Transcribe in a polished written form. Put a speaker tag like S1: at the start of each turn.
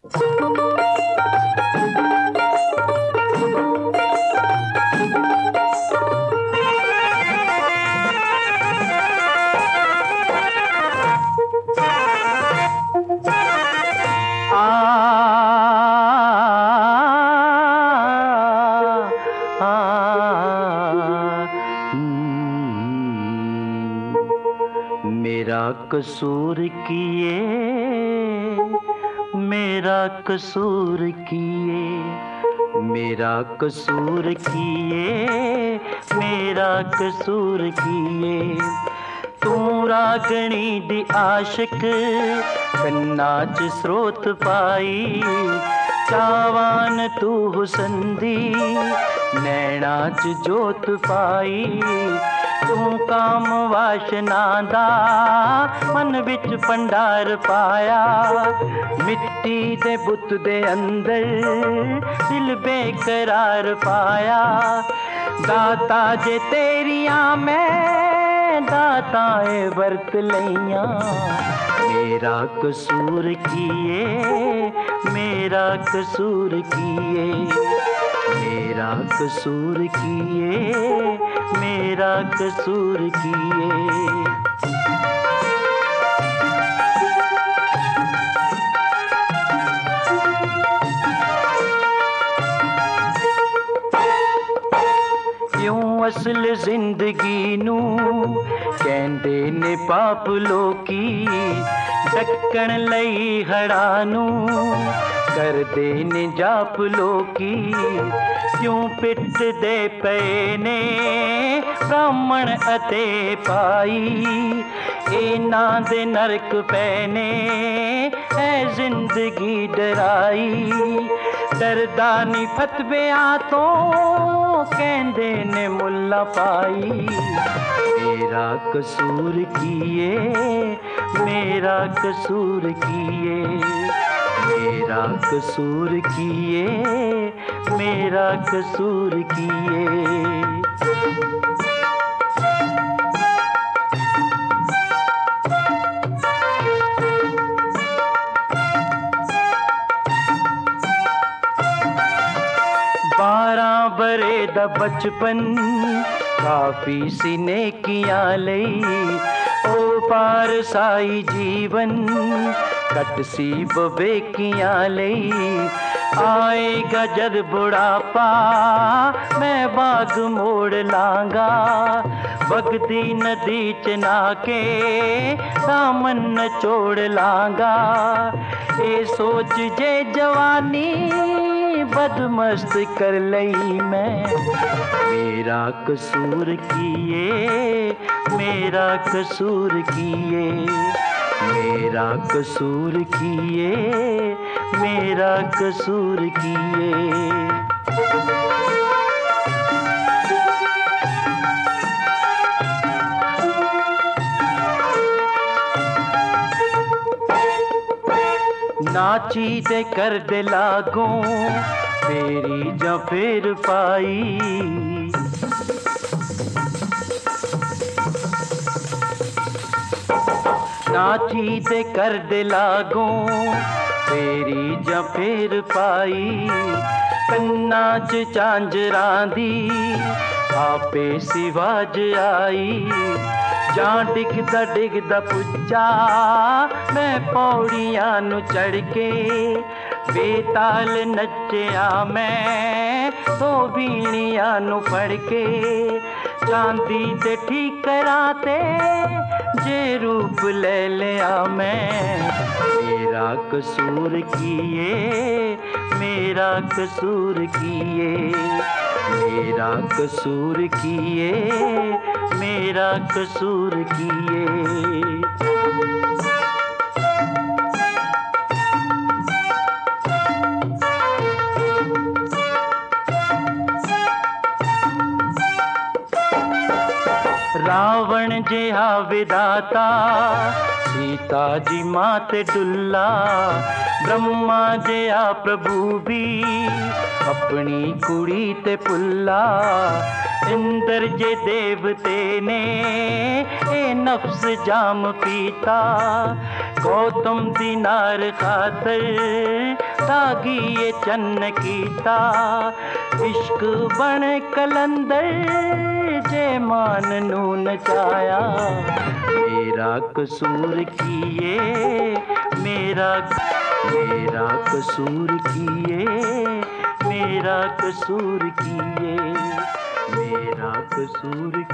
S1: मेरा कसूर किए, मेरा कसूर किए, मेरा कसूर किए, मेरा कसूर किए। तू रागणी दी आशिक कन्ना च स्रोत पाई, चावान तू हुसन दी नैना च जोत पाई। तू काम वाशना दा मन विच भंडार पाया, मिट्टी दे बुत दे अंदर दिल बेकरार पाया। दाता जे तेरियां मैं दाताए बरत लइयां, मेरा कसूर किए, मेरा कसूर किए, मेरा कसूर किए, मेरा कसूर किए। असल जिंदगी नू कहंदे ने पाप लोकी, ढक्कण लई हड़ा नू करदे ने जाप लोकी। क्यों पिट दे पे ने ब्राह्मण अते पाई, इन्हां दे नरक पैने है जिंदगी डराई। डरदा नी फतवियां तो कहंदे ने मुल्ला पाई। मेरा कसूर किए, मेरा कसूर किए, मेरा कसूर किए, मेरा कसूर किए। बरे दा बचपन काफी सीने किया लई, ओ पार साई जीवन कट सी बबेकियां लई। आएगा जद बुढ़ापा मैं बाग मोड़ लांगा, बगदी नदी च नाके दामन नचोड़ लांगा। ए सोच जे जवानी बदमस्त कर लई मैं, मेरा कसूर किए, मेरा कसूर किए, मेरा कसूर किए, मेरा कसूर किए। नाची ते कर दे लागों तेरी जा फिर पाई, नाची ते कर दे लागों तेरी जा फिर पाई। कन्ना च झांजरां दी आपे सिवाज आई, जां डिगदा डिगदा पुज्जा मैं पौड़ियां नु चढ़ के। बेताल नच्चिया मैं तो बीणियां नु फड़ के। चांदी दे ठीकरां ते जे रूप ले लिया मैं, मेरा कसूर किए, मेरा कसूर किए, मेरा कसूर किए, मेरा कसूर किए। रावण जिहा विदाता सीता जी माते डुल्ला, ब्रह्मा जिहा प्रभु भी अपनी कुड़ी ते पुल्ला। इंद्र जे देवते ने ए नफ्स जाम पीता, गौतम दी नार खातर दागी ये चन्न कीता इश्क बण कलंदर जे मान नू नचाया मेरा कसूर किए मेरा कसूर किए मेरा कसूर किए मेरा कसूर